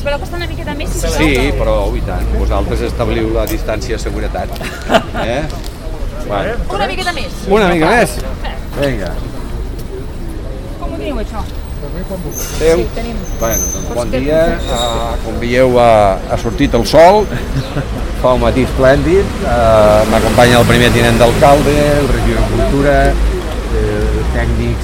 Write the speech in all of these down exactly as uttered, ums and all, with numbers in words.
espereu que està una miqueta més, sisplau? Sí, però, i tant, vosaltres establiu la distància de seguretat. Eh? Bueno. Una miqueta més. Una mica més? Vinga. Com ho teniu, això? Adéu. Sí, tenim. Bueno, doncs bon dia. Uh, com veieu, uh, ha sortit el sol. Fa un matí esplèndid. Uh, M'acompanya el primer tinent d'alcalde, el regidor de Cultura, eh, tècnics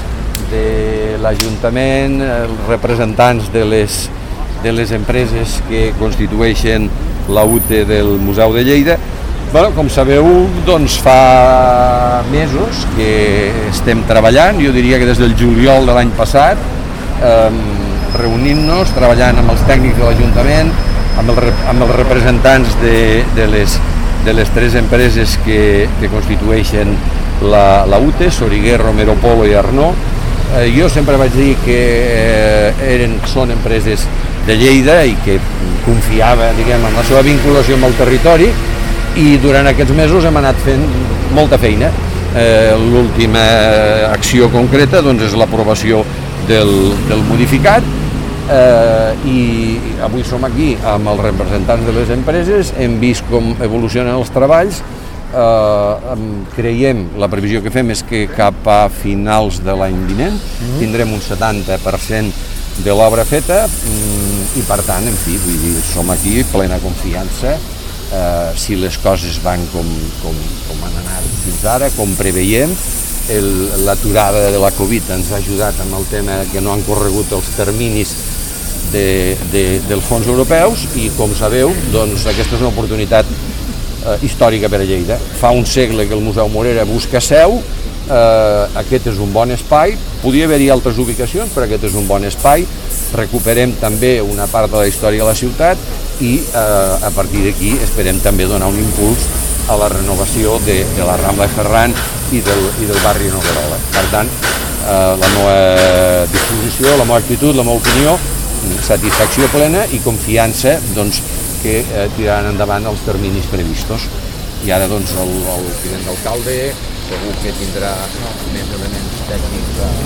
de l'Ajuntament, els representants de les, de les empreses que constitueixen la U T E del Museu de Lleida. Bueno, com sabeu, doncs fa mesos que estem treballant, jo diria que des del juliol de l'any passat, eh, reunint-nos, treballant amb els tècnics de l'Ajuntament, amb, el, amb els representants de, de, les, de les tres empreses que, que constitueixen la, la U T E, Soriguer, Romero Polo i Arnaud. Eh, jo sempre vaig dir que eh, eren, són empreses de Lleida i que confiava, diguem, en la seva vinculació amb el territori, i durant aquests mesos hem anat fent molta feina. Eh, L'última acció concreta doncs, és l'aprovació del, del modificat, eh, i avui som aquí amb els representants de les empreses, hem vist com evolucionen els treballs. Eh, creiem, la previsió que fem és que cap a finals de l'any vinent mm-hmm. tindrem un setanta per cent de l'obra feta, i per tant, en fi, vull dir, som aquí plena confiança. Uh, si les coses van com, com, com han anat fins ara, com preveiem. L'aturada de la Covid ens ha ajudat amb el tema que no han corregut els terminis de, de, dels fons europeus, i com sabeu, doncs, aquesta és una oportunitat uh, històrica per a Lleida. Fa un segle que el Museu Morera busca seu, uh, aquest és un bon espai, podia haver-hi altres ubicacions, però aquest és un bon espai. Recuperem també una part de la història de la ciutat i eh, a partir d'aquí esperem també donar un impuls a la renovació de, de la Rambla de Ferran i del, i del barri Noguerola. Per tant, eh, la meva disposició, la meva actitud, la meva opinió, satisfacció plena i confiança, doncs, que eh, tiraran endavant els terminis previstos. I ara, doncs, el, el tinent d'alcalde segur que tindrà més elements tècnics